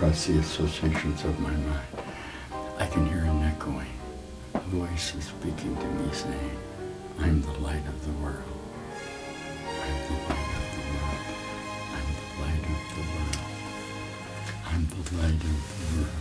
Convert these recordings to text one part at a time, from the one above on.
across the associations of my mind, I can hear an echoing. A voice is speaking to me saying, I'm the light of the world. I'm the light of the world. I'm the light of the world. I'm the light of the world.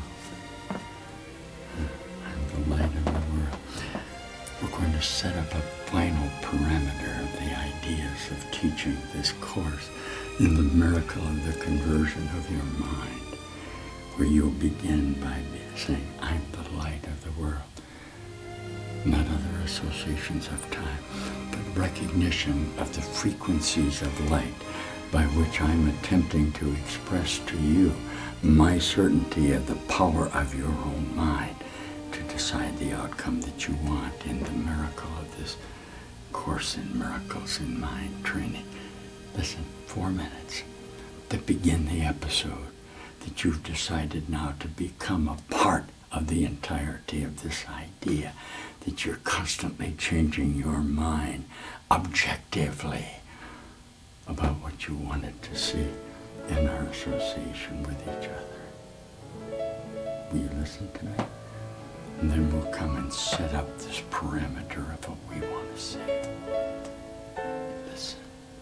I'm the light of the world. We're going to set up a final parameter of the ideas of teaching this course in the miracle of the conversion of your mind, where you'll begin by saying, I'm the light of the world. Not other associations of time, but recognition of the frequencies of light by which I'm attempting to express to you my certainty of the power of your own mind to decide the outcome that you want in the miracle of this Course in Miracles in Mind training. Listen, 4 minutes that begin the episode that you've decided now to become a part of the entirety of this idea, that you're constantly changing your mind objectively about what you wanted to see in our association with each other. Will you listen to me? And then we'll come and set up this parameter of what we want to say. Listen.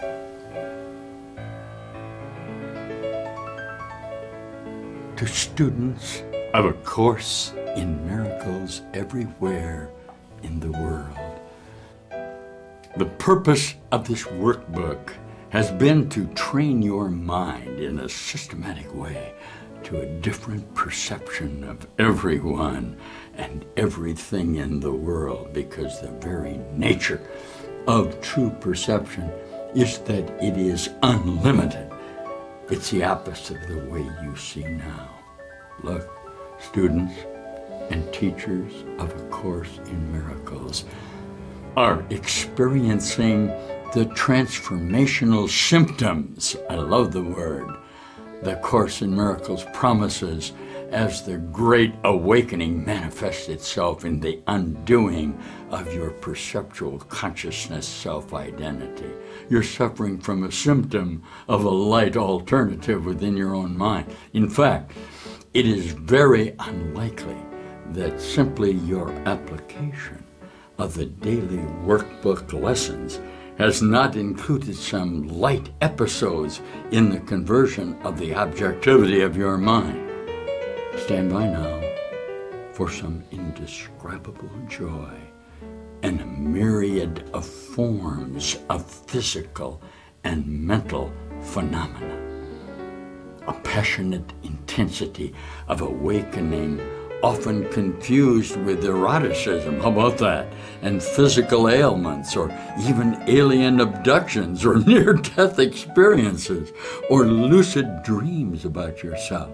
To students of A Course in Miracles everywhere in the world, the purpose of this workbook has been to train your mind in a systematic way to a different perception of everyone and everything in the world, because the very nature of true perception is that it is unlimited. It's the opposite of the way you see now. Look, students and teachers of A Course in Miracles are experiencing the transformational symptoms, I love the word, the Course in Miracles promises as the great awakening manifests itself in the undoing of your perceptual consciousness self-identity. You're suffering from a symptom of a light alternative within your own mind. In fact, it is very unlikely that simply your application of the daily workbook lessons has not included some light episodes in the conversion of the objectivity of your mind. Stand by now for some indescribable joy and a myriad of forms of physical and mental phenomena. A passionate intensity of awakening, often confused with eroticism, how about that, and physical ailments, or even alien abductions, or near-death experiences, or lucid dreams about yourself.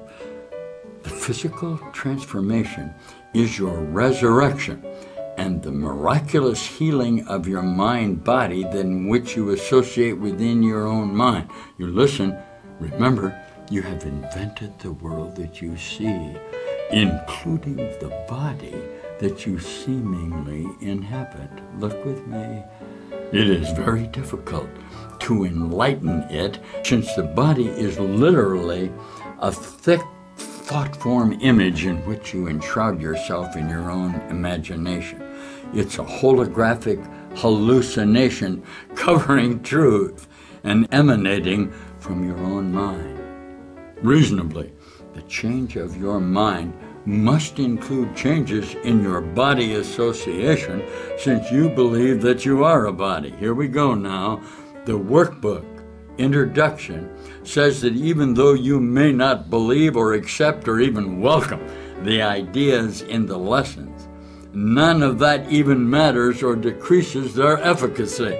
The physical transformation is your resurrection and the miraculous healing of your mind-body than which you associate within your own mind. You listen, remember, you have invented the world that you see, including the body that you seemingly inhabit. Look with me. It is very difficult to enlighten it, since the body is literally a thick thought-form image in which you enshroud yourself in your own imagination. It's a holographic hallucination covering truth and emanating from your own mind. Reasonably, the change of your mind must include changes in your body association, since you believe that you are a body. Here we go now. The workbook introduction says that even though you may not believe or accept or even welcome the ideas in the lessons, none of that even matters or decreases their efficacy.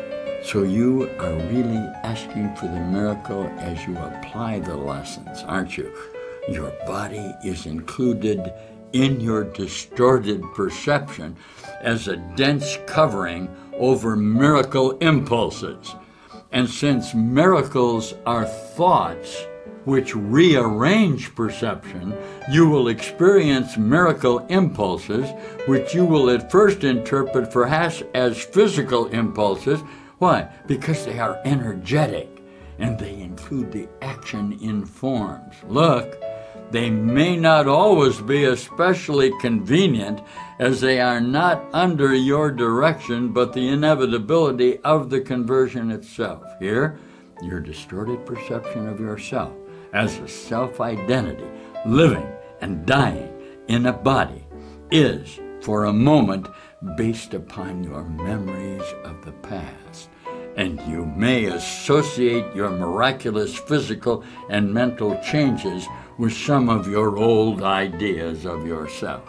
So you are really asking for the miracle as you apply the lessons, aren't you? Your body is included in your distorted perception as a dense covering over miracle impulses. And since miracles are thoughts which rearrange perception, you will experience miracle impulses which you will at first interpret perhaps as physical impulses. Why? Because they are energetic and they include the action in forms. Look, They may not always be especially convenient, as they are not under your direction, but the inevitability of the conversion itself. Here, your distorted perception of yourself as a self-identity, living and dying in a body, is, for a moment, based upon your memories of the past. And you may associate your miraculous physical and mental changes with some of your old ideas of yourself.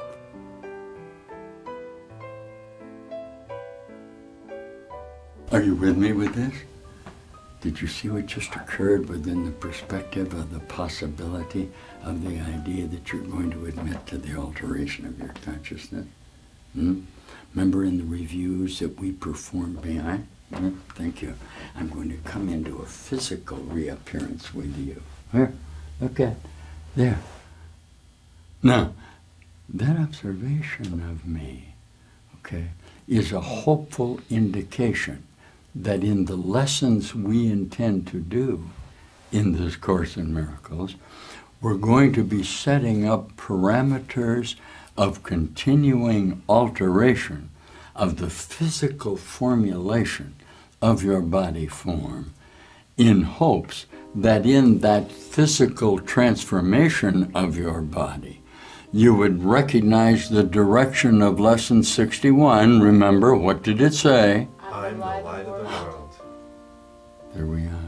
Are you with me with this? Did you see what just occurred within the perspective of the possibility of the idea that you're going to admit to the alteration of your consciousness? Remember in the reviews that we performed behind? Thank you. I'm going to come into a physical reappearance with you. Here, look at there. Now, that observation of me, is a hopeful indication that in the lessons we intend to do in this Course in Miracles, we're going to be setting up parameters of continuing alteration of the physical formulation of your body form, in hopes that in that physical transformation of your body, you would recognize the direction of Lesson 61. Remember, what did it say? I'm the light of the world. There we are.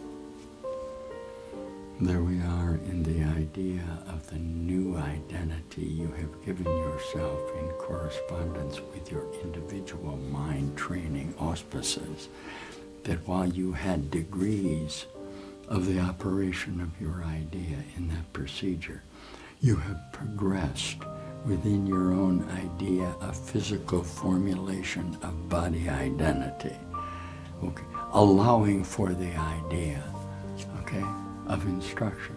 There we are in the idea of the new identity you have given yourself in correspondence with your individual mind training auspices, that while you had degrees of the operation of your idea in that procedure, you have progressed within your own idea of physical formulation of body identity, allowing for the idea, of instruction.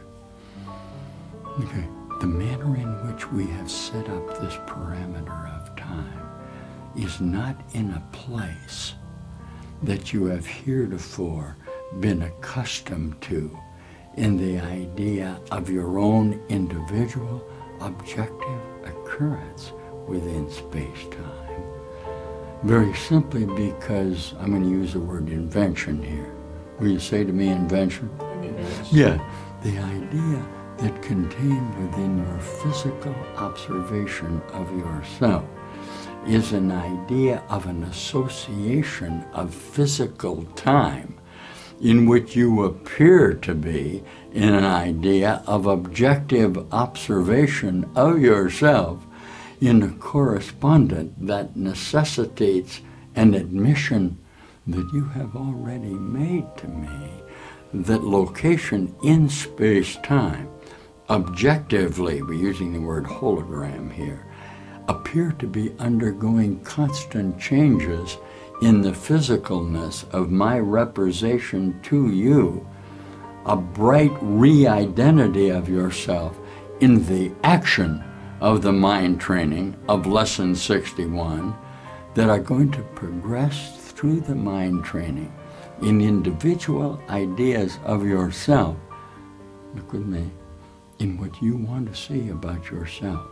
The manner in which we have set up this parameter of time is not in a place that you have heretofore been accustomed to in the idea of your own individual objective occurrence within space-time. Very simply because I'm going to use the word invention here. Will you say to me invention? Yes. Yeah, the idea that contained within your physical observation of yourself is an idea of an association of physical time in which you appear to be in an idea of objective observation of yourself in a correspondent that necessitates an admission that you have already made to me, that location in space-time, objectively, we're using the word hologram here, appear to be undergoing constant changes in the physicalness of my representation to you, a bright re-identity of yourself in the action of the mind training of Lesson 61 that are going to progress through the mind training in individual ideas of yourself, look with me, in what you want to see about yourself.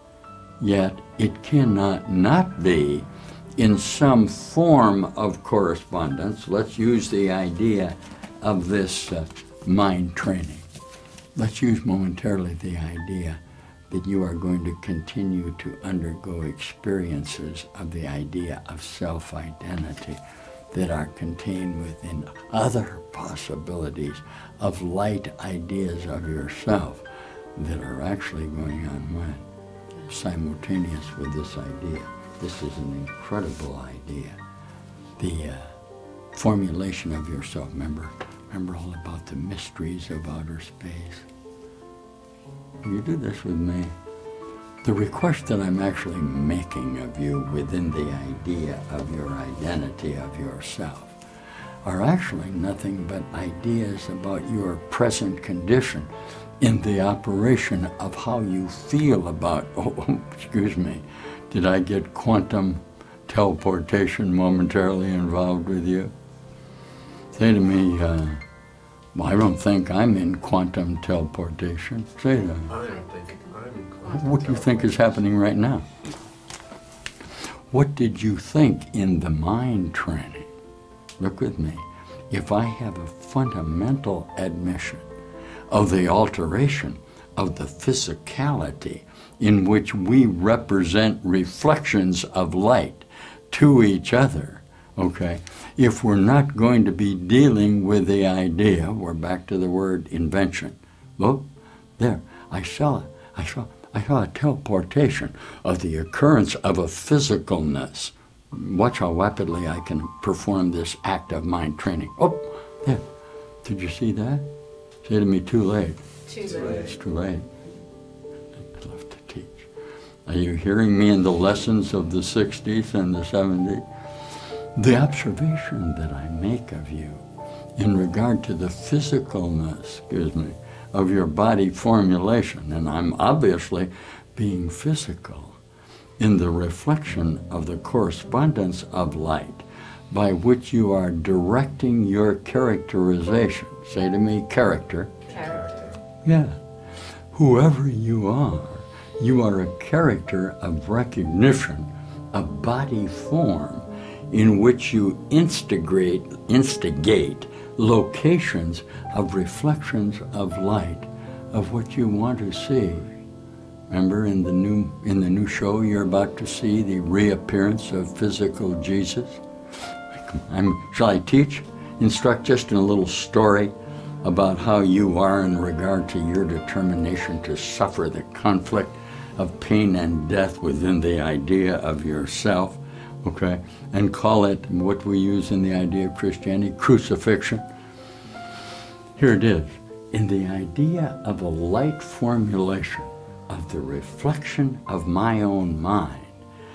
Yet it cannot not be in some form of correspondence. Let's use the idea of this mind training. Let's use momentarily the idea that you are going to continue to undergo experiences of the idea of self-identity that are contained within other possibilities of light ideas of yourself that are actually going on when? Simultaneous with this idea. This is an incredible idea. The formulation of yourself. Remember all about the mysteries of outer space. You do this with me. The request that I'm actually making of you within the idea of your identity of yourself are actually nothing but ideas about your present condition in the operation of how you feel about, excuse me, did I get quantum teleportation momentarily involved with you? Say to me, Well, I don't think I'm in quantum teleportation. Say that. I don't think I'm in quantum What do you think is happening right now? What did you think in the mind training? Look with me. If I have a fundamental admission of the alteration of the physicality in which we represent reflections of light to each other, okay, if we're not going to be dealing with the idea, we're back to the word invention. Look, there, I saw a teleportation of the occurrence of a physicalness. Watch how rapidly I can perform this act of mind training. Oh, there. Did you see that? Say to me, too late. Too late. It's too late. I love to teach. Are you hearing me in the lessons of the 60s and the 70s? The observation that I make of you in regard to the physicalness, of your body formulation, and I'm obviously being physical in the reflection of the correspondence of light by which you are directing your characterization. Say to me, character. Character. Yeah. Whoever you are a character of recognition, a body form in which you instigate locations of reflections of light of what you want to see. Remember in the new show you're about to see the reappearance of physical Jesus? Shall I teach? Instruct just in a little story about how you are in regard to your determination to suffer the conflict of pain and death within the idea of yourself, okay? And call it what we use in the idea of Christianity, crucifixion. Here it is. In the idea of a light formulation of the reflection of my own mind,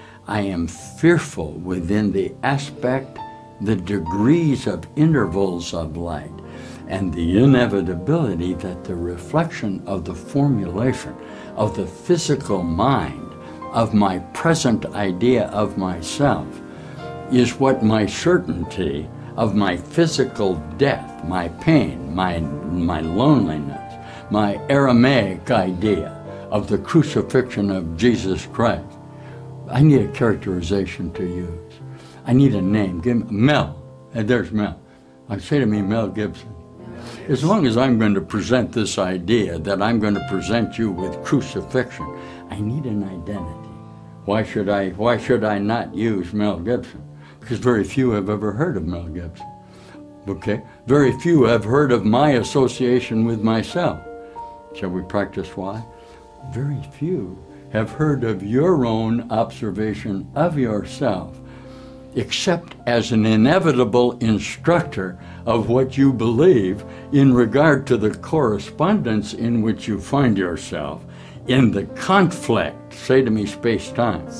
I am fearful within the aspect, the degrees of intervals of light, and the inevitability that the reflection of the formulation of the physical mind of my present idea of myself is what my certainty of my physical death, my pain, my loneliness, my Aramaic idea of the crucifixion of Jesus Christ. I need a characterization to use. I need a name. Give me Mel. There's Mel. Say to me, Mel Gibson. As long as I'm going to present this idea that I'm going to present you with crucifixion, I need an identity. Why should I not use Mel Gibson? Because very few have ever heard of Mel Gibson. Okay? Very few have heard of my association with myself. Shall we practice why? Very few have heard of your own observation of yourself, except as an inevitable instructor of what you believe in regard to the correspondence in which you find yourself in the conflict, say to me space-time,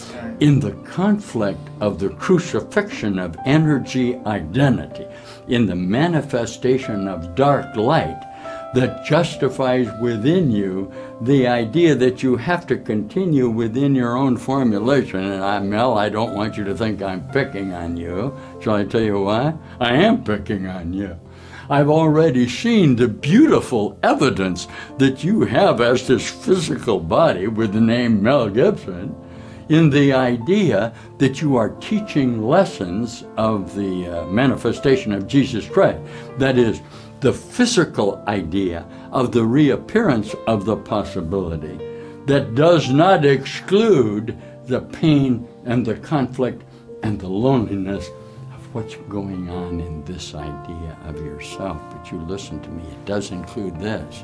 in the conflict of the crucifixion of energy identity, in the manifestation of dark light that justifies within you the idea that you have to continue within your own formulation. And Mel, I don't want you to think I'm picking on you. Shall I tell you why? I am picking on you. I've already seen the beautiful evidence that you have as this physical body with the name Mel Gibson in the idea that you are teaching lessons of the manifestation of Jesus Christ. That is, the physical idea of the reappearance of the possibility that does not exclude the pain and the conflict and the loneliness of what's going on in this idea of yourself. But you listen to me, it does include this.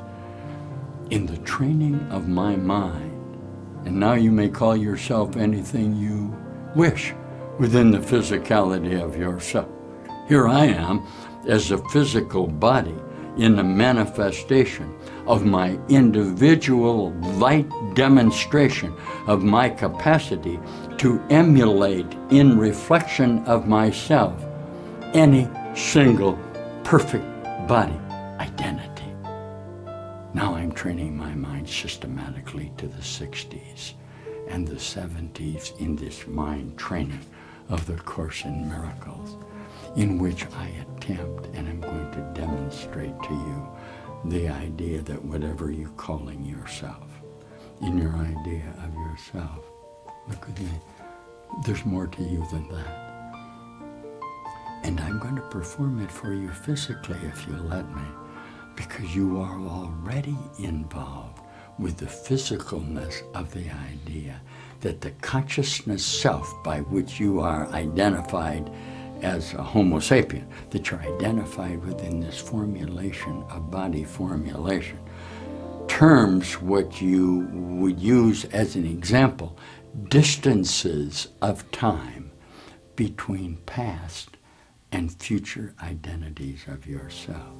In the training of my mind, and now you may call yourself anything you wish within the physicality of yourself. Here I am as a physical body in the manifestation of my individual light demonstration of my capacity to emulate in reflection of myself any single perfect body identity. Now I'm training my mind systematically to the 60s and the 70s in this mind training of the Course in Miracles. in which I attempt, and I'm going to demonstrate to you the idea that whatever you're calling yourself, in your idea of yourself, look with me, there's more to you than that. And I'm going to perform it for you physically if you let me, because you are already involved with the physicalness of the idea that the consciousness self by which you are identified as a Homo sapien, that you're identified within this formulation of body formulation, terms what you would use as an example, distances of time between past and future identities of yourself.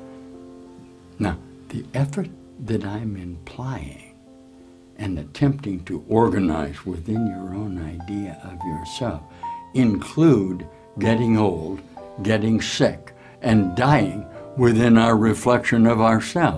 Now, the effort that I'm implying and attempting to organize within your own idea of yourself include getting old, getting sick, and dying within our reflection of ourself.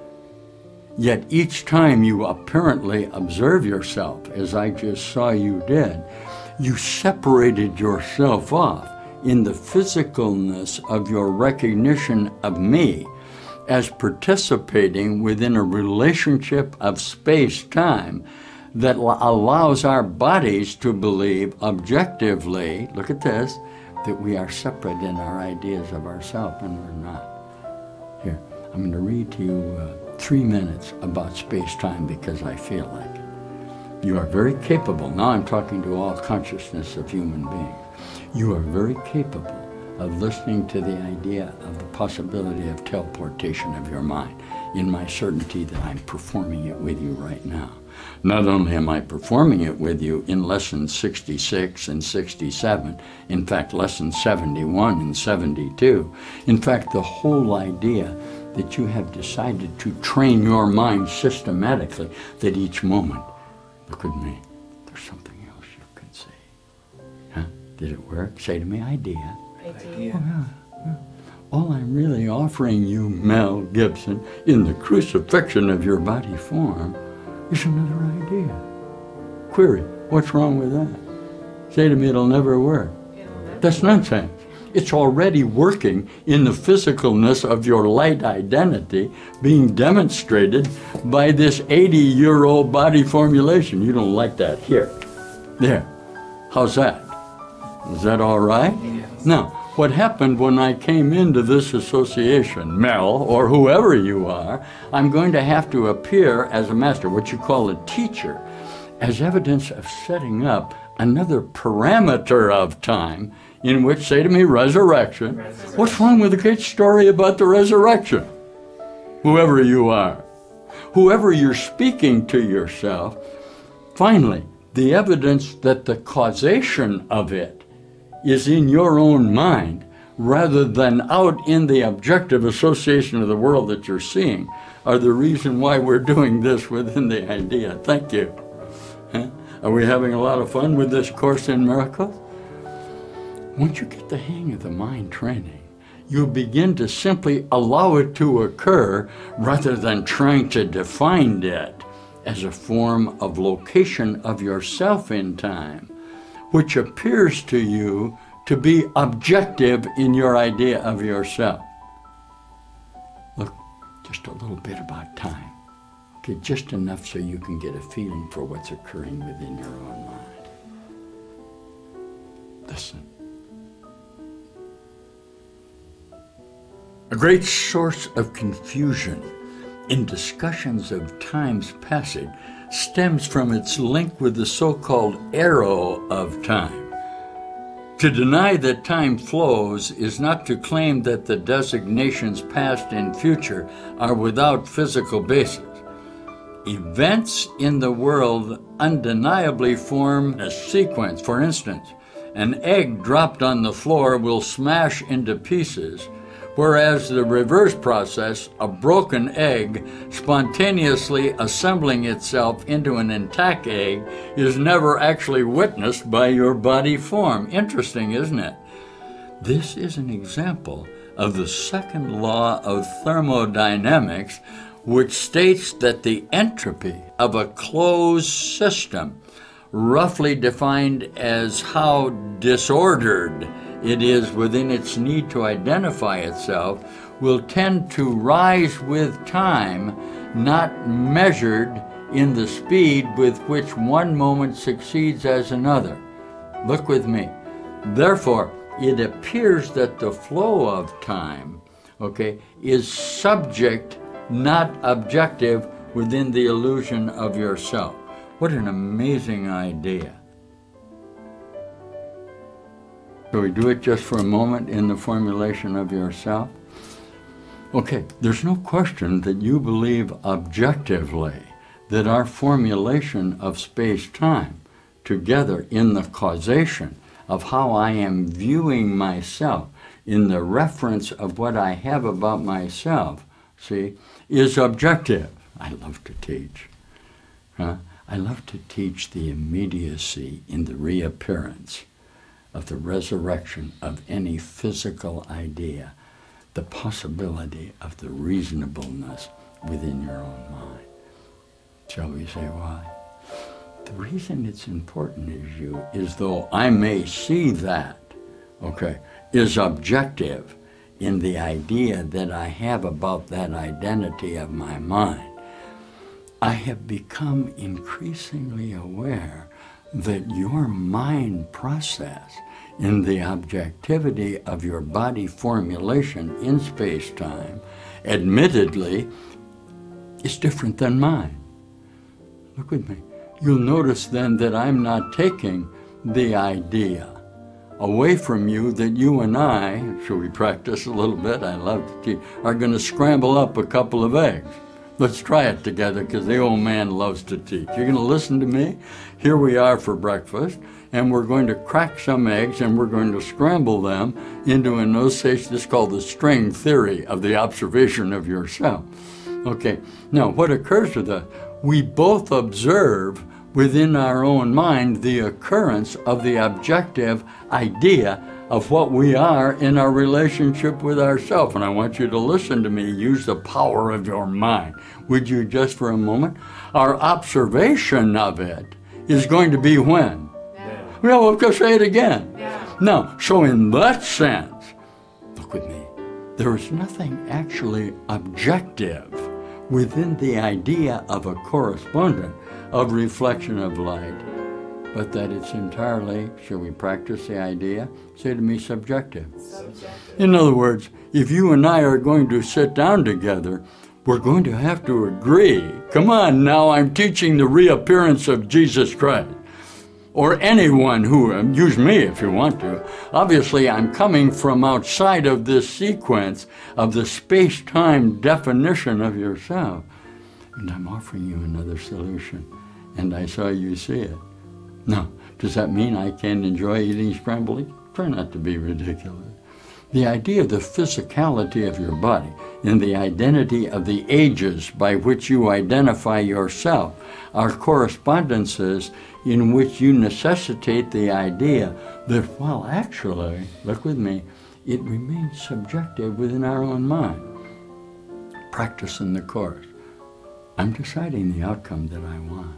Yet each time you apparently observe yourself, as I just saw you did, you separated yourself off in the physicalness of your recognition of me as participating within a relationship of space-time that allows our bodies to believe objectively, look at this, that we are separate in our ideas of ourselves, and we're not. Here, I'm going to read to you 3 minutes about space-time because I feel like it. You are very capable, now I'm talking to all consciousness of human beings, you are very capable of listening to the idea of the possibility of teleportation of your mind in my certainty that I'm performing it with you right now. Not only am I performing it with you in lessons 66 and 67, in fact lessons 71 and 72, in fact the whole idea that you have decided to train your mind systematically, that each moment, look at me, there's something else you can see. Huh? Did it work? Say to me, idea. Idea. Oh, yeah. All I'm really offering you, Mel Gibson, in the crucifixion of your body form, is another idea. Query, what's wrong with that? Say to me, it'll never work. That's nonsense. It's already working in the physicalness of your light identity being demonstrated by this 80-year-old body formulation. You don't like that. Here. There. How's that? Is that all right? Yes. Now, what happened when I came into this association, Mel, or whoever you are, I'm going to have to appear as a master, what you call a teacher, as evidence of setting up another parameter of time in which, say to me, resurrection. What's wrong with a great story about the resurrection? Whoever you are, whoever you're speaking to yourself, finally, the evidence that the causation of it is in your own mind rather than out in the objective association of the world that you're seeing are the reason why we're doing this within the idea. Thank you. Huh? Are we having a lot of fun with this Course in Miracles? Once you get the hang of the mind training, you'll begin to simply allow it to occur rather than trying to define it as a form of location of yourself in time, which appears to you to be objective in your idea of yourself. Look, just a little bit about time. Okay, just enough so you can get a feeling for what's occurring within your own mind. Listen. A great source of confusion in discussions of time's passage stems from its link with the so-called arrow of time. To deny that time flows is not to claim that the designations past and future are without physical basis. Events in the world undeniably form a sequence. For instance, an egg dropped on the floor will smash into pieces, whereas the reverse process, a broken egg spontaneously assembling itself into an intact egg, is never actually witnessed by your body form. Interesting, isn't it? This is an example of the second law of thermodynamics, which states that the entropy of a closed system, roughly defined as how disordered it is within its need to identify itself will tend to rise with time, not measured in the speed with which one moment succeeds as another. Look with me. Therefore, it appears that the flow of time, is subject, not objective, within the illusion of yourself. What an amazing idea. Shall we do it just for a moment in the formulation of yourself? Okay, there's no question that you believe objectively that our formulation of space-time together in the causation of how I am viewing myself in the reference of what I have about myself, is objective. I love to teach. I love to teach the immediacy in the reappearance of the resurrection of any physical idea, the possibility of the reasonableness within your own mind. Shall we say why? The reason it's important is though I may see that, is objective in the idea that I have about that identity of my mind, I have become increasingly aware that your mind process in the objectivity of your body formulation in space-time, admittedly, is different than mine. Look with me. You'll notice then that I'm not taking the idea away from you that you and I, shall we practice a little bit? I love to teach, are going to scramble up a couple of eggs. Let's try it together because the old man loves to teach. You're going to listen to me? Here we are for breakfast, and we're going to crack some eggs and we're going to scramble them into an oscillation. This is called the string theory of the observation of yourself. Okay, now what occurs with us? We both observe within our own mind the occurrence of the objective idea of what we are in our relationship with ourselves. And I want you to listen to me, use the power of your mind. Would you just for a moment? Our observation of it is going to be when? Yeah. Well, we'll go say it again. Yeah. Now, so in that sense, look with me, there is nothing actually objective within the idea of a correspondent of reflection of light, but that it's entirely, shall we practice the idea? Say to me, subjective. Subjective. In other words, if you and I are going to sit down together, we're going to have to agree. Come on now, I'm teaching the reappearance of Jesus Christ. Or anyone who, use me if you want to. Obviously, I'm coming from outside of this sequence of the space-time definition of yourself. And I'm offering you another solution. And I saw you see it. Now, does that mean I can't enjoy eating scrambled eggs? Try not to be ridiculous. The idea of the physicality of your body and the identity of the ages by which you identify yourself are correspondences in which you necessitate the idea that, well, actually, look with me, it remains subjective within our own mind. Practice in the course. I'm deciding the outcome that I want.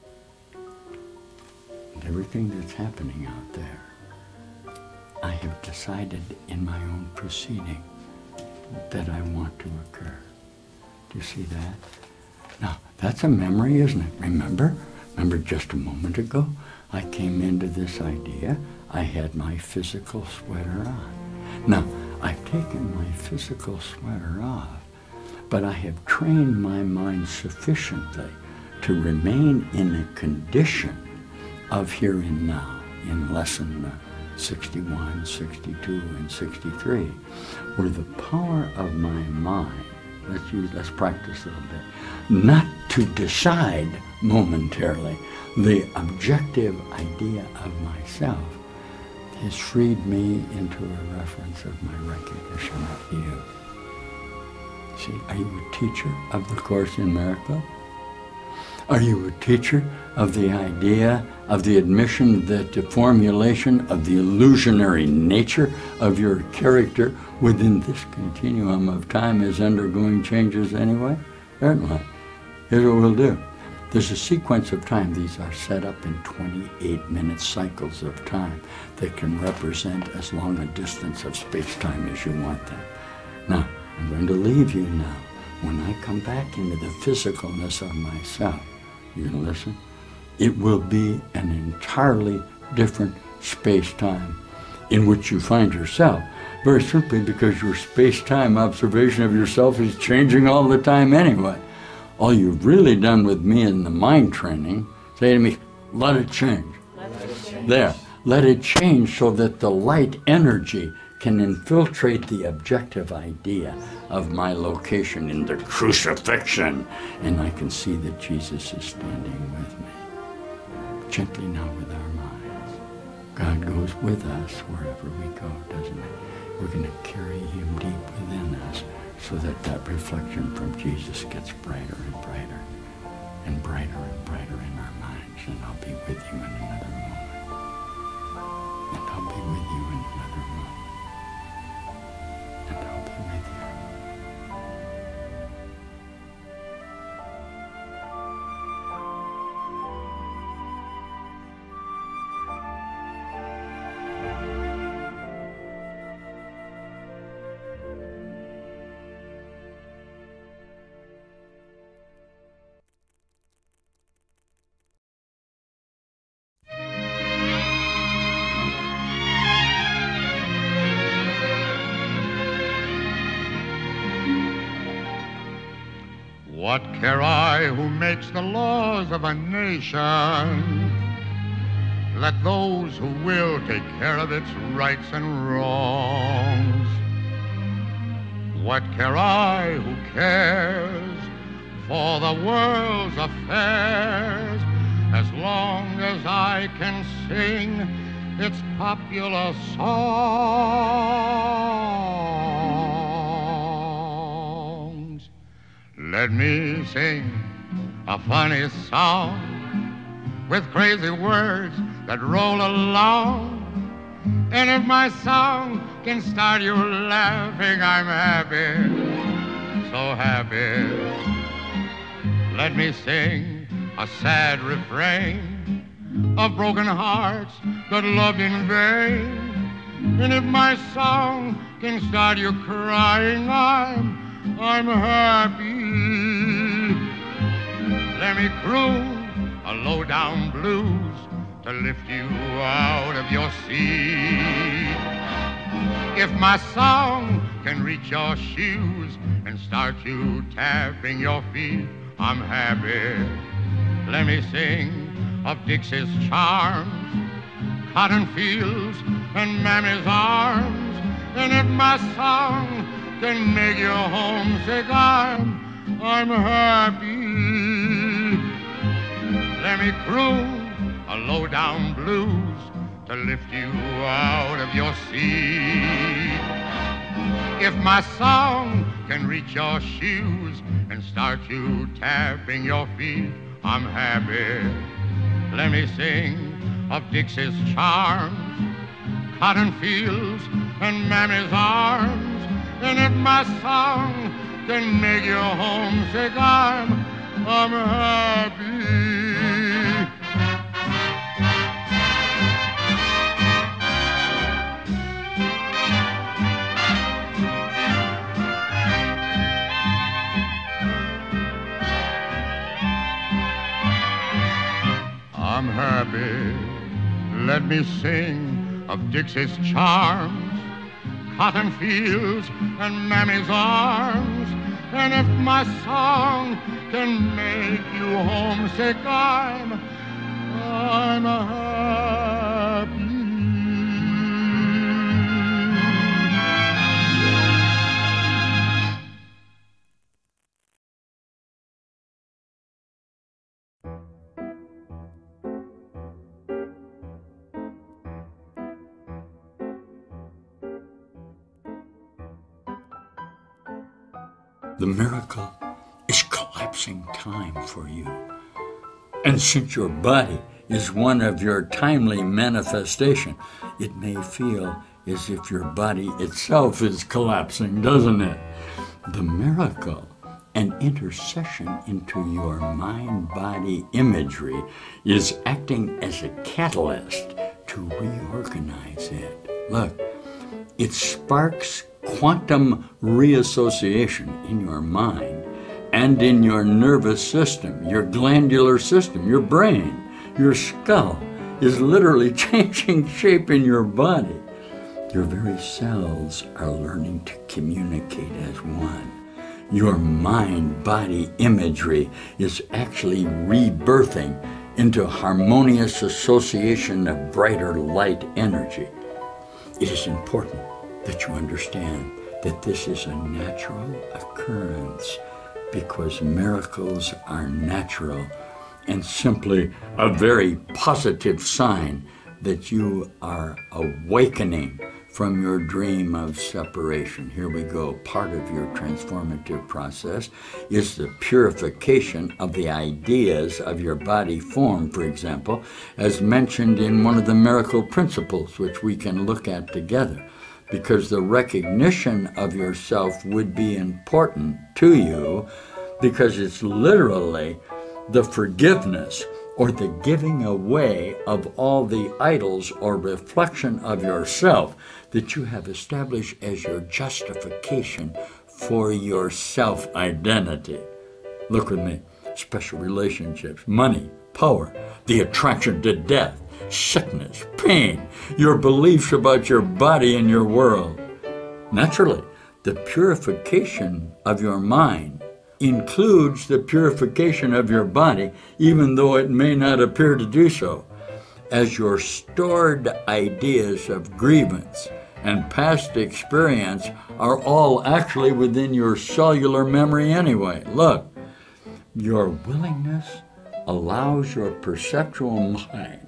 And everything that's happening out there, I have decided in my own proceeding that I want to occur. Do you see that? Now, that's a memory, isn't it? Remember just a moment ago, I came into this idea, I had my physical sweater on. Now, I've taken my physical sweater off, but I have trained my mind sufficiently to remain in a condition of here and now in lesson 61, 62, and 63, where the power of my mind, let's practice a little bit, not to decide momentarily the objective idea of myself has freed me into a reference of my recognition of you. See, are you a teacher of the Course in Miracles? Are you a teacher of the idea of the admission that the formulation of the illusionary nature of your character within this continuum of time is undergoing changes anyway? Certainly. Here's what we'll do. There's a sequence of time. These are set up in 28-minute cycles of time that can represent as long a distance of space-time as you want them. Now, I'm going to leave you now. When I come back into the physicalness of myself, you can listen, it will be an entirely different space-time in which you find yourself, very simply because your space-time observation of yourself is changing all the time anyway. All you've really done with me in the mind training, say to me, let it change. There, let it change so that the light energy can infiltrate the objective idea of my location in the crucifixion, and I can see that Jesus is standing with me. Gently now with our minds. God goes with us wherever we go, doesn't he? We're going to carry him deep within us so that that reflection from Jesus gets brighter and brighter and brighter and brighter in our minds. And I'll be with you in another moment. And I'll be with you in another moment. And I'll be with you. What care I who makes the laws of a nation? Let those who will take care of its rights and wrongs. What care I who cares for the world's affairs, as long as I can sing its popular songs? Let me sing a funny song with crazy words that roll along. And if my song can start you laughing, I'm happy, so happy. Let me sing a sad refrain of broken hearts that loved in vain. And if my song can start you crying, I'm happy. Let me croon a low-down blues to lift you out of your seat. If my song can reach your shoes and start you tapping your feet, I'm happy. Let me sing of Dixie's charms, cotton fields and Mammy's arms. And if my song can make you homesick, I'm happy. Let me croon a low-down blues to lift you out of your seat. If my song can reach your shoes and start you tapping your feet, I'm happy. Let me sing of Dixie's charms, cotton fields and Mammy's arms. And if my song can make you homesick, I'm happy. I'm happy. Let me sing of Dixie's charms, cotton fields and Mammy's arms. And if my song can make you homesick, I'm happy. The miracle is collapsing time for you. And since your body is one of your timely manifestation, it may feel as if your body itself is collapsing, doesn't it? The miracle an intercession into your mind-body imagery is acting as a catalyst to reorganize it. Look, it sparks quantum reassociation in your mind and in your nervous system, your glandular system, your brain. Your skull is literally changing shape in your body. Your very cells are learning to communicate as one. Your mind-body imagery is actually rebirthing into harmonious association of brighter light energy. It is important that you understand that this is a natural occurrence because miracles are natural and simply a very positive sign that you are awakening from your dream of separation. Here we go. Part of your transformative process is the purification of the ideas of your body form, for example, as mentioned in one of the miracle principles, which we can look at together, because the recognition of yourself would be important to you because it's literally the forgiveness or the giving away of all the idols or reflection of yourself that you have established as your justification for your self-identity. Look with me. Special relationships, money, power, the attraction to death, sickness, pain, your beliefs about your body and your world. Naturally, the purification of your mind includes the purification of your body, even though it may not appear to do so, as your stored ideas of grievance and past experience are all actually within your cellular memory anyway. Look, your willingness allows your perceptual mind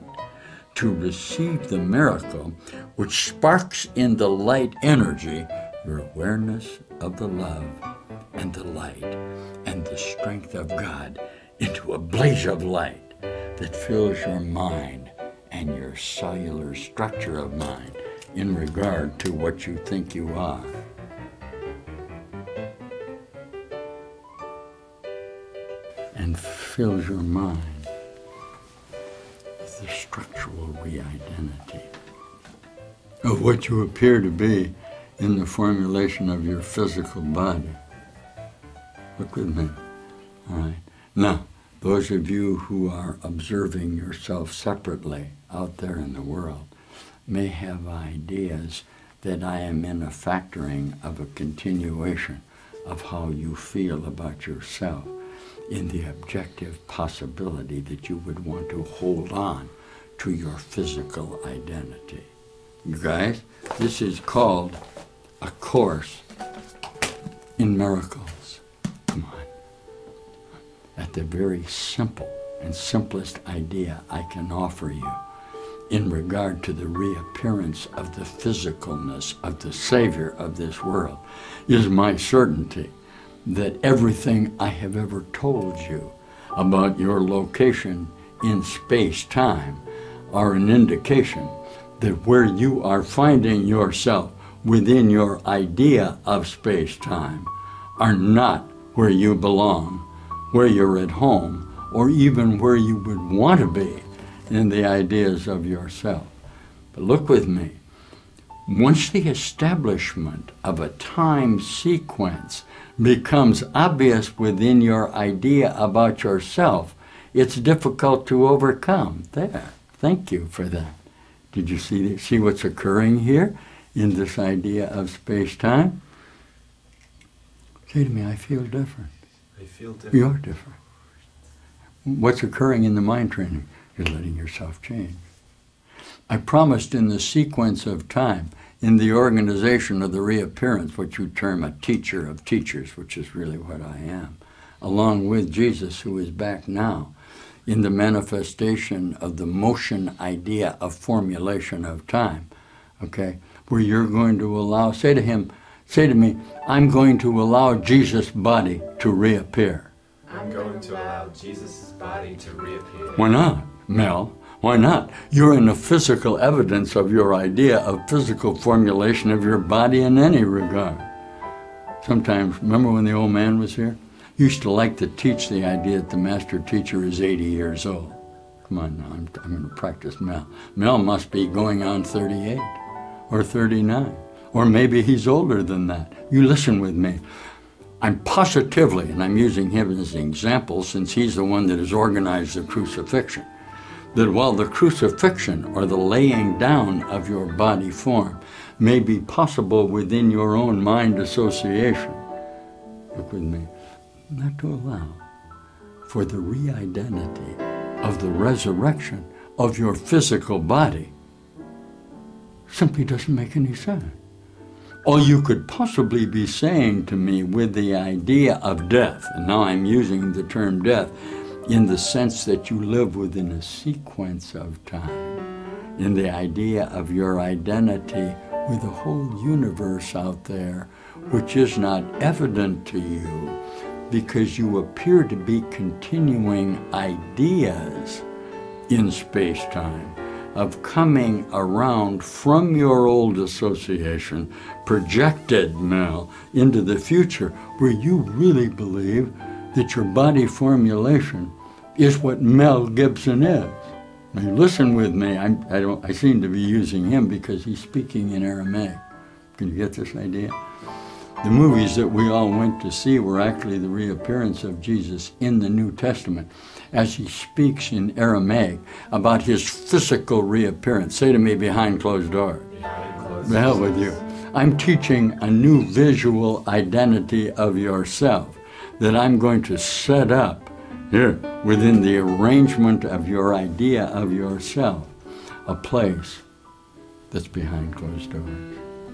to receive the miracle, which sparks in the light energy your awareness of the love and the light and the strength of God into a blaze of light that fills your mind and your cellular structure of mind in regard to what you think you are. And fills your mind with the structural re-identity of what you appear to be in the formulation of your physical body. Look with me. All right. Now, those of you who are observing yourself separately out there in the world may have ideas that I am in a factoring of a continuation of how you feel about yourself in the objective possibility that you would want to hold on to your physical identity. You guys, this is called A Course in Miracles. Come on. At the very simple and simplest idea I can offer you in regard to the reappearance of the physicalness of the Savior of this world is my certainty that everything I have ever told you about your location in space-time are an indication that where you are finding yourself within your idea of space-time are not where you belong, where you're at home, or even where you would want to be in the ideas of yourself. But look with me. Once the establishment of a time sequence becomes obvious within your idea about yourself, it's difficult to overcome. There. Thank you for that. Did you see what's occurring here in this idea of space-time? Say to me, I feel different. I feel different. You are different. What's occurring in the mind training? You're letting yourself change. I promised in the sequence of time, in the organization of the reappearance, what you term a teacher of teachers, which is really what I am, along with Jesus, who is back now, in the manifestation of the motion idea of formulation of time, okay, where you're going to allow, say to me, I'm going to allow Jesus' body to reappear. I'm going to allow Jesus' body to reappear. Why not, Mel? Why not? You're in the physical evidence of your idea of physical formulation of your body in any regard. Sometimes, remember when the old man was here? used to like to teach the idea that the master teacher is 80 years old. Come on now, I'm going to practice Mel. Mel must be going on 38 or 39, or maybe he's older than that. You listen with me. I'm positively, and I'm using him as an example since he's the one that has organized the crucifixion, that while the crucifixion or the laying down of your body form may be possible within your own mind association, look with me, not to allow for the re-identity of the resurrection of your physical body simply doesn't make any sense. All you could possibly be saying to me with the idea of death, and now I'm using the term death in the sense that you live within a sequence of time, in the idea of your identity with a whole universe out there which is not evident to you because you appear to be continuing ideas in space-time of coming around from your old association, projected, Mel, into the future where you really believe that your body formulation is what Mel Gibson is. Now listen with me, I seem to be using him because he's speaking in Aramaic. Can you get this idea? The movies that we all went to see were actually the reappearance of Jesus in the New Testament as he speaks in Aramaic about his physical reappearance. Say to me, behind closed doors. The hell with you. I'm teaching a new visual identity of yourself that I'm going to set up here within the arrangement of your idea of yourself, a place that's behind closed doors.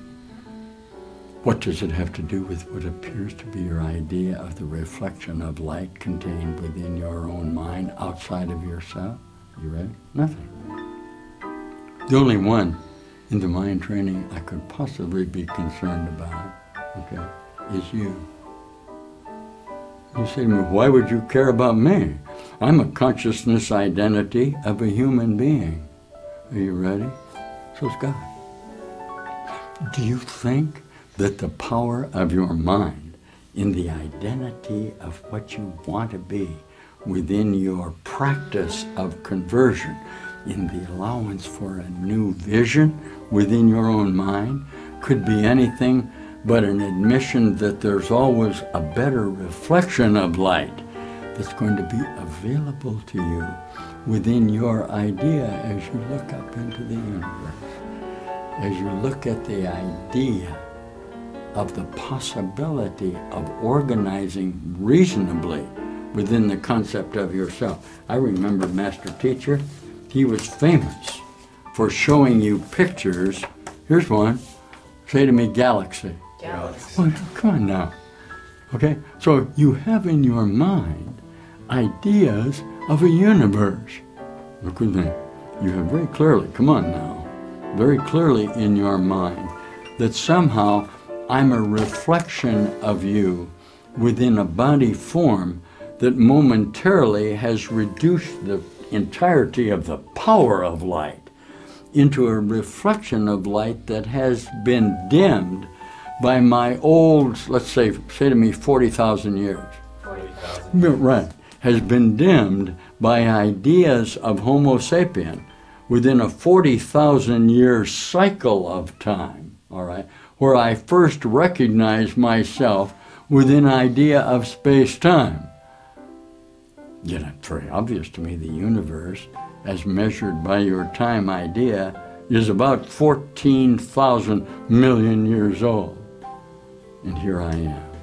What does it have to do with what appears to be your idea of the reflection of light contained within your own mind outside of yourself? You ready? Nothing. The only one in the mind training I could possibly be concerned about, okay, is you. You say to me, why would you care about me? I'm a consciousness identity of a human being. Are you ready? So is God. Do you think that the power of your mind in the identity of what you want to be within your practice of conversion, in the allowance for a new vision within your own mind, could be anything but an admission that there's always a better reflection of light that's going to be available to you within your idea as you look up into the universe, as you look at the idea of the possibility of organizing reasonably within the concept of yourself. I remember Master Teacher, he was famous for showing you pictures. Here's one. Say to me, galaxy. Galaxy. Well, come on now. Okay? So you have in your mind ideas of a universe. Look with me. You have very clearly, come on now, very clearly in your mind that somehow I'm a reflection of you within a body form that momentarily has reduced the entirety of the power of light into a reflection of light that has been dimmed by my old, let's say to me, 40,000 years. 40,000. Right. Has been dimmed by ideas of Homo sapien within a 40,000 year cycle of time, all right, where I first recognize myself within idea of space-time. Yet it's very obvious to me the universe, as measured by your time idea, is about 14,000 million years old. And here I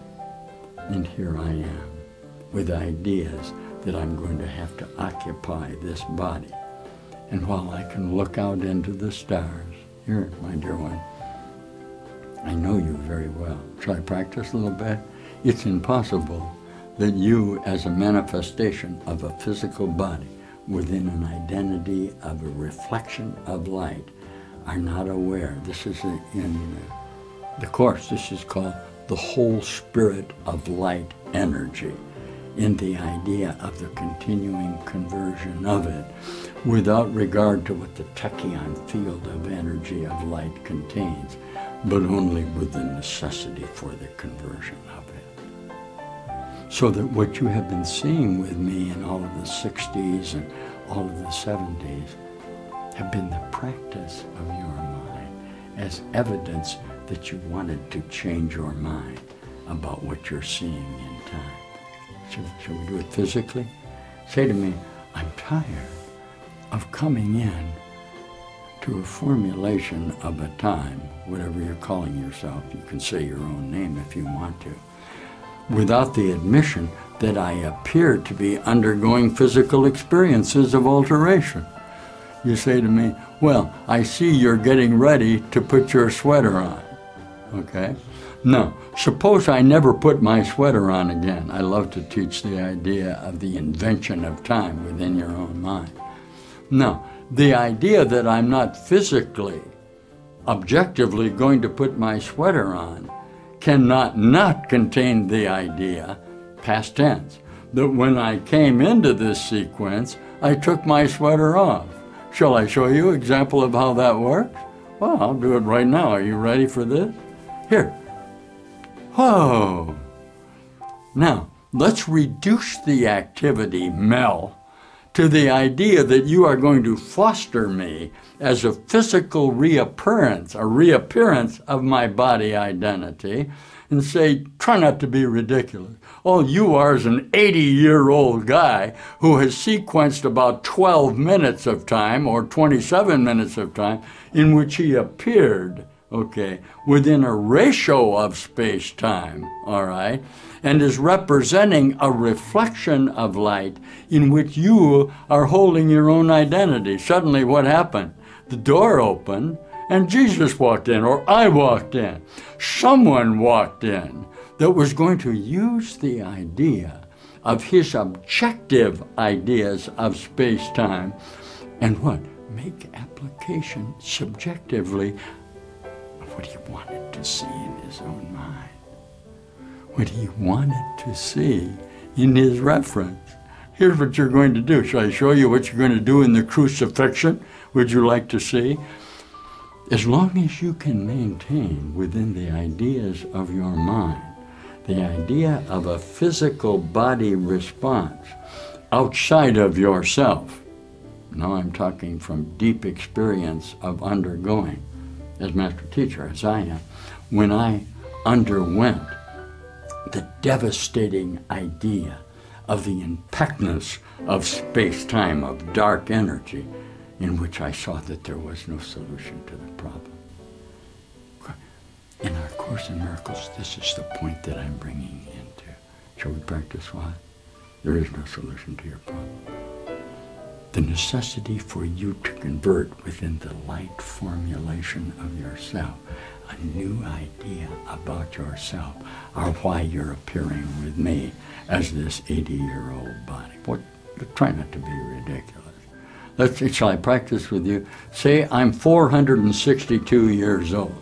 am, with ideas that I'm going to have to occupy this body. And while I can look out into the stars, here, my dear one, I know you very well. Shall I practice a little bit? It's impossible that you, as a manifestation of a physical body within an identity of a reflection of light, are not aware. This is in the Course. This is called the whole spirit of light energy, in the idea of the continuing conversion of it, without regard to what the tachyon field of energy of light contains, but only with the necessity for the conversion of it. So that what you have been seeing with me in all of the 60s and all of the 70s have been the practice of your mind as evidence that you wanted to change your mind about what you're seeing in time. Shall we do it physically? Say to me, I'm tired of coming in to a formulation of a time, whatever you're calling yourself. You can say your own name if you want to, without the admission that I appear to be undergoing physical experiences of alteration. You say to me, well, I see you're getting ready to put your sweater on. Okay? No. Suppose I never put my sweater on again. I love to teach the idea of the invention of time within your own mind. No. The idea that I'm not physically, objectively going to put my sweater on cannot not contain the idea, past tense, that when I came into this sequence, I took my sweater off. Shall I show you an example of how that works? Well, I'll do it right now. Are you ready for this? Here. Whoa. Now, let's reduce the activity, Mel, to the idea that you are going to foster me as a physical reappearance of my body identity, and say, try not to be ridiculous. All you are is an 80-year-old guy who has sequenced about 12 minutes of time, or 27 minutes of time, in which he appeared, okay, within a ratio of space-time, all right, and is representing a reflection of light in which you are holding your own identity. Suddenly what happened? The door opened and Jesus walked in, or I walked in. Someone walked in that was going to use the idea of his objective ideas of space-time and what? Make application subjectively of what he wanted to see in his own mind. What he wanted to see in his reference. Here's what you're going to do. Shall I show you what you're going to do in the crucifixion? Would you like to see? As long as you can maintain within the ideas of your mind the idea of a physical body response outside of yourself. Now I'm talking from deep experience of undergoing, as master teacher, as I am, when I underwent the devastating idea of the impactness of space-time, of dark energy, in which I saw that there was no solution to the problem. In our Course in Miracles, this is the point that I'm bringing into. Shall we practice why? There is no solution to your problem. The necessity for you to convert within the light formulation of yourself a new idea about yourself, or why you're appearing with me as this 80-year-old body. Try not to be ridiculous. Shall I practice with you? Say, I'm 462 years old.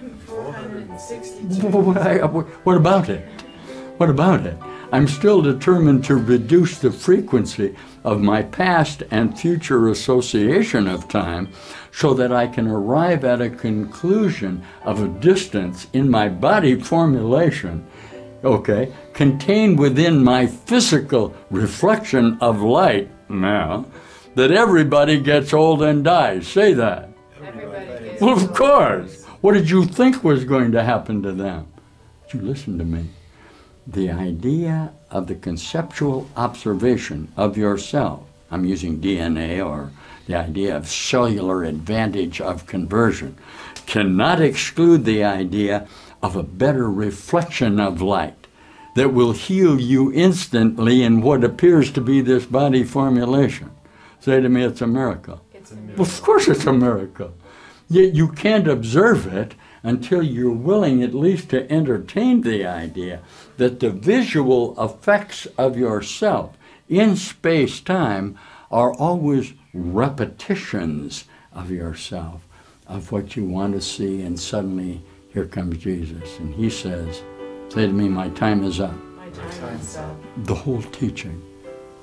462. What about it? What about it? I'm still determined to reduce the frequency of my past and future association of time so that I can arrive at a conclusion of a distance in my body formulation, okay, contained within my physical reflection of light now, that everybody gets old and dies. Say that. Everybody gets Well, of course. What did you think was going to happen to them? But you listen to me. The idea of the conceptual observation of yourself, I'm using DNA, or the idea of cellular advantage of conversion, cannot exclude the idea of a better reflection of light that will heal you instantly in what appears to be this body formulation. Say to me, it's a miracle. It's a miracle. Well, of course it's a miracle. Yet you can't observe it until you're willing at least to entertain the idea that the visual effects of yourself in space-time are always repetitions of yourself, of what you want to see, and suddenly here comes Jesus, and he says, say to me, my time is up. My time is up. The whole teaching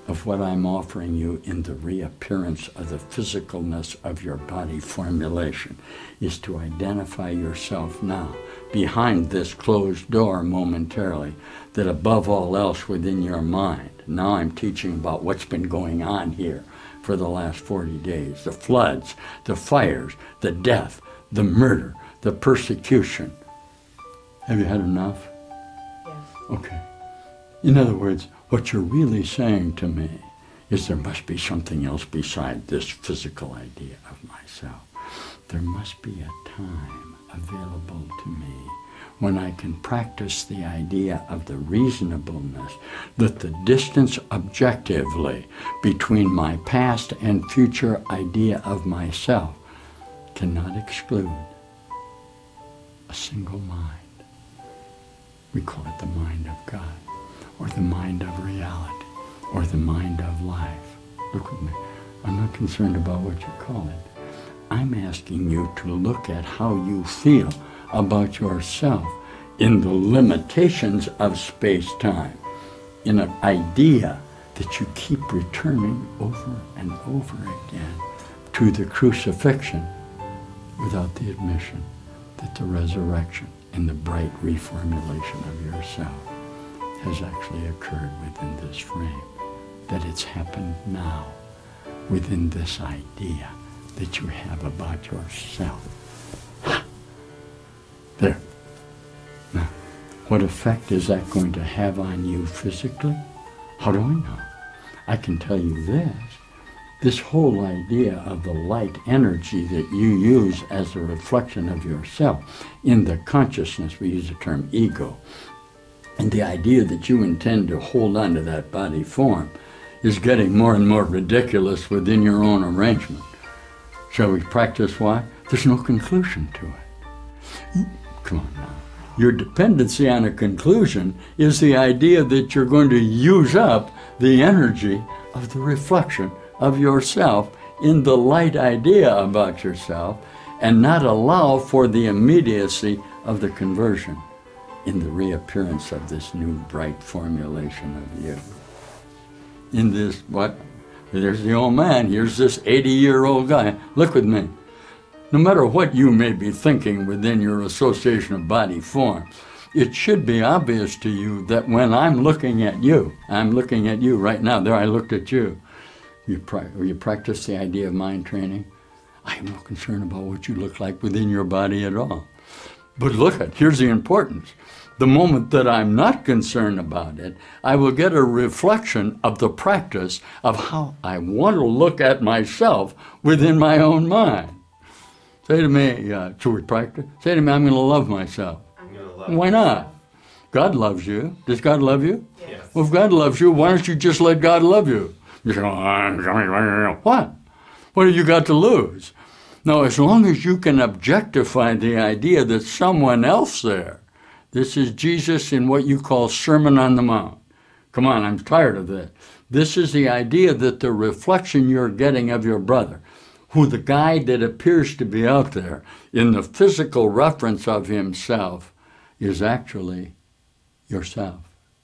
of what I'm offering you in the reappearance of the physicalness of your body formulation is to identify yourself now behind this closed door momentarily, that above all else within your mind. Now I'm teaching about what's been going on here for the last 40 days. The floods, the fires, the death, the murder, the persecution. Have you had enough? Yes. Okay. In other words, what you're really saying to me is there must be something else beside this physical idea of myself. There must be a time available to me when I can practice the idea of the reasonableness that the distance objectively between my past and future idea of myself cannot exclude a single mind. We call it the mind of God, or the mind of reality, or the mind of life. Look with me. I'm not concerned about what you call it. I'm asking you to look at how you feel about yourself in the limitations of space-time, in an idea that you keep returning over and over again to the crucifixion without the admission that the resurrection and the bright reformulation of yourself has actually occurred within this frame, that it's happened now within this idea that you have about yourself. There. Now, what effect is that going to have on you physically? How do I know? I can tell you this whole idea of the light energy that you use as a reflection of yourself in the consciousness, we use the term ego, and the idea that you intend to hold on to that body form is getting more and more ridiculous within your own arrangement. Shall we practice why? There's no conclusion to it. Come on now. Your dependency on a conclusion is the idea that you're going to use up the energy of the reflection of yourself in the light idea about yourself and not allow for the immediacy of the conversion in the reappearance of this new bright formulation of you. In this, what? There's the old man, here's this 80-year-old guy. Look with me. No matter what you may be thinking within your association of body form, it should be obvious to you that when I'm looking at you right now, there I looked at you. You practice the idea of mind training. I have no concern about what you look like within your body at all. But look at, here's the importance. The moment that I'm not concerned about it, I will get a reflection of the practice of how I want to look at myself within my own mind. Say to me, should we practice? Say to me, I'm going to love myself. I'm gonna love Why not? God loves you. Does God love you? Yes. Well, if God loves you, why don't you just let God love you? You say, what? What have you got to lose? No, as long as you can objectify the idea that someone else there, this is Jesus in what you call Sermon on the Mount. Come on, I'm tired of that. This is the idea that the reflection you're getting of your brother, who the guy that appears to be out there in the physical reference of himself is actually yourself.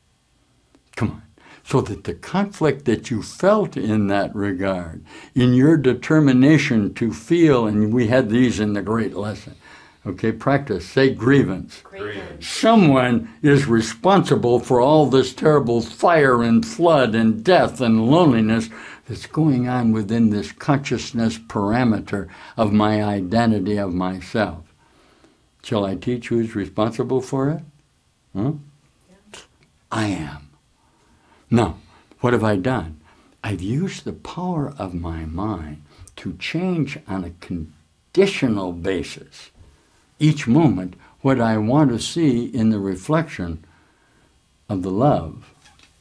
Come on. So that the conflict that you felt in that regard, in your determination to feel, and we had these in the great lesson, okay, practice, say grievance. Grievance. Someone is responsible for all this terrible fire and flood and death and loneliness that's going on within this consciousness parameter of my identity of myself. Shall I teach who's responsible for it? Huh? Yeah. I am. Now, what have I done? I've used the power of my mind to change on a conditional basis each moment what I want to see in the reflection of the love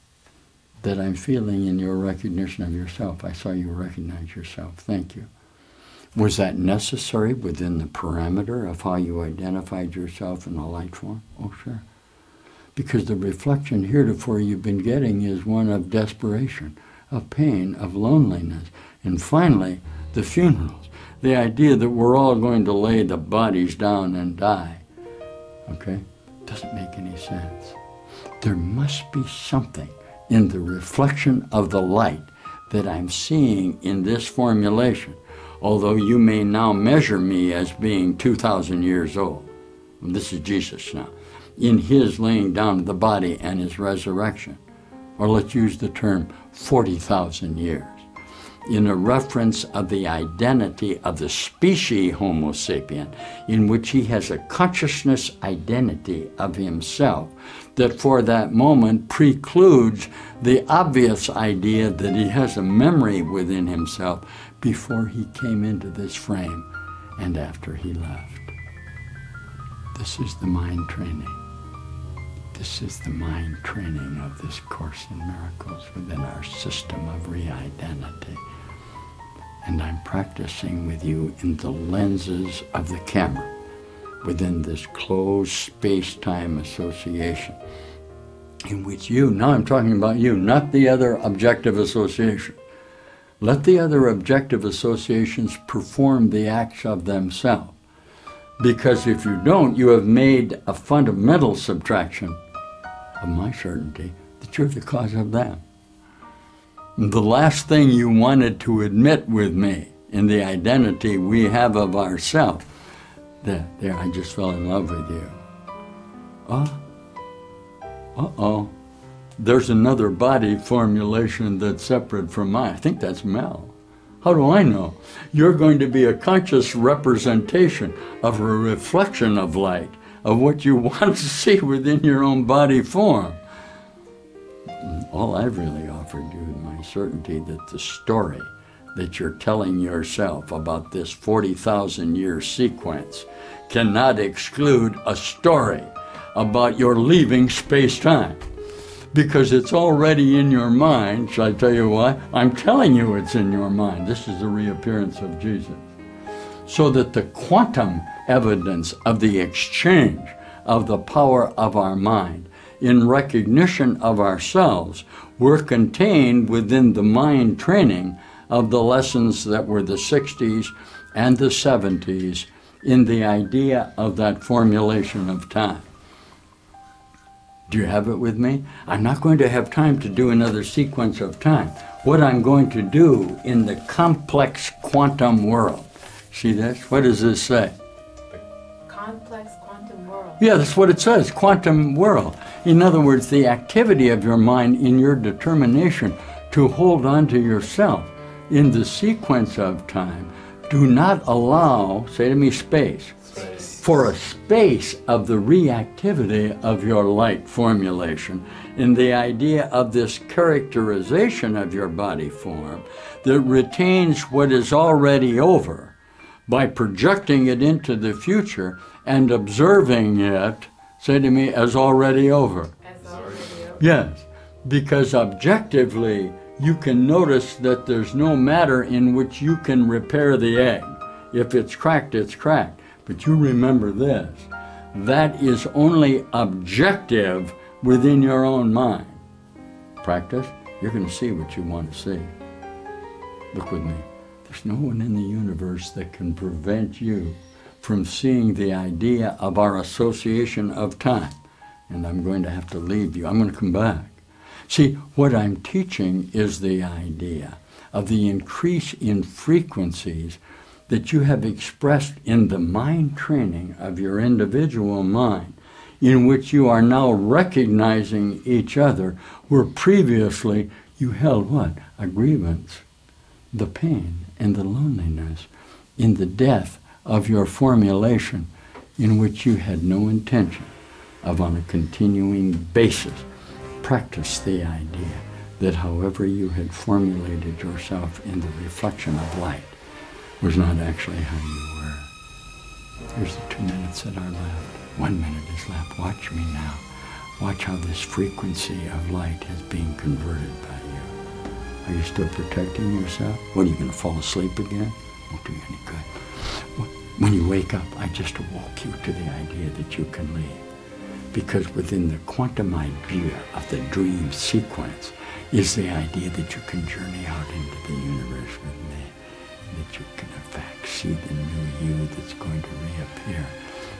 that I'm feeling in your recognition of yourself. I saw you recognize yourself. Thank you. Was that necessary within the parameter of how you identified yourself in the light form? Oh, sure. Because the reflection heretofore you've been getting is one of desperation, of pain, of loneliness, and finally, the funerals. The idea that we're all going to lay the bodies down and die, okay, doesn't make any sense. There must be something in the reflection of the light that I'm seeing in this formulation, although you may now measure me as being 2,000 years old. And this is Jesus now, in his laying down of the body and his resurrection. Or let's use the term 40,000 years, in a reference of the identity of the species Homo sapien, in which he has a consciousness identity of himself that for that moment precludes the obvious idea that he has a memory within himself before he came into this frame and after he left. This is the mind training. This is the mind training of this Course in Miracles within our system of re-identity. And I'm practicing with you in the lenses of the camera, within this closed space-time association, in which you, now I'm talking about you, not the other objective association. Let the other objective associations perform the acts of themselves. Because if you don't, you have made a fundamental subtraction of my certainty that you're the cause of them. The last thing you wanted to admit with me in the identity we have of ourselves, there, I just fell in love with you. Uh-oh. There's another body formulation that's separate from mine. I think that's Mel. How do I know? You're going to be a conscious representation of a reflection of light, of what you want to see within your own body form. All I've really offered you is my certainty that the story that you're telling yourself about this 40,000 year sequence cannot exclude a story about your leaving space-time. Because it's already in your mind. Shall I tell you why? I'm telling you it's in your mind. This is the reappearance of Jesus. So that the quantum evidence of the exchange of the power of our mind in recognition of ourselves were contained within the mind training of the lessons that were the 60s and the 70s in the idea of that formulation of time. Do you have it with me? I'm not going to have time to do another sequence of time. What I'm going to do in the complex quantum world. See this? What does this say? The complex quantum world. Yeah, that's what it says, quantum world. In other words, the activity of your mind in your determination to hold on to yourself in the sequence of time. Do not allow, say to me, space. For a space of the reactivity of your light formulation in the idea of this characterization of your body form that retains what is already over by projecting it into the future and observing it, say to me, as already over. As already over. Yes, because objectively you can notice that there's no matter in which you can repair the egg. If it's cracked, it's cracked. But you remember this, that is only objective within your own mind. Practice, you're going to see what you want to see. Look with me. There's no one in the universe that can prevent you from seeing the idea of our association of time. And I'm going to have to leave you. I'm going to come back. See, what I'm teaching is the idea of the increase in frequencies that you have expressed in the mind training of your individual mind, in which you are now recognizing each other, where previously you held what? A grievance, the pain and the loneliness in the death of your formulation, in which you had no intention of on a continuing basis practice the idea that however you had formulated yourself in the reflection of light was not actually how you were. Here's the 2 minutes that are left. 1 minute is left. Watch me now. Watch how this frequency of light is being converted by you. Are you still protecting yourself? What, are you going to fall asleep again? Won't do you any good. When you wake up, I just awoke you to the idea that you can leave. Because within the quantum idea of the dream sequence is the idea that you can journey out into the universe with me. That you can in fact see the new you that's going to reappear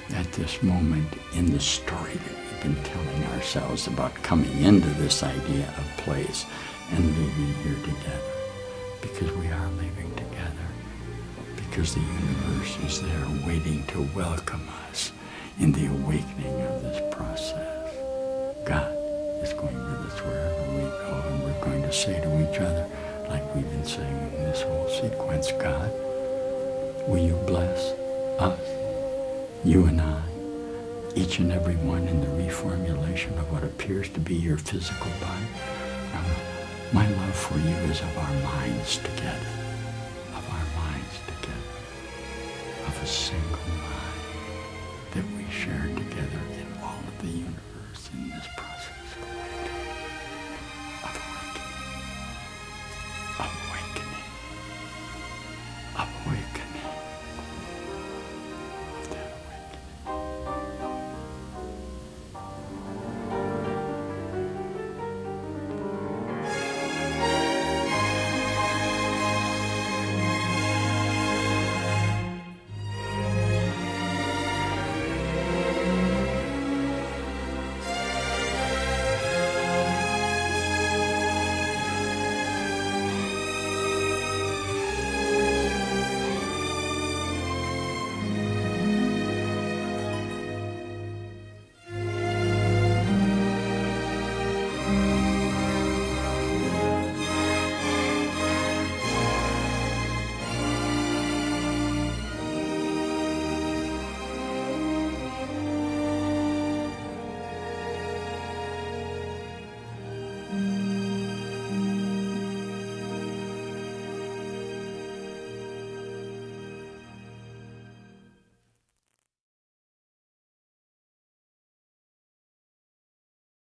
at this moment in the story that we've been telling ourselves about coming into this idea of place and living here together. Because we are living together. Because the universe is there waiting to welcome us in the awakening of this process. God is going with us wherever we go, and we're going to say to each other, like we've been saying in this whole sequence, God, will you bless us, you and I, each and every one in the reformulation of what appears to be your physical body? My love for you is of our minds together, of a single mind that we share together in all of the universe in this process.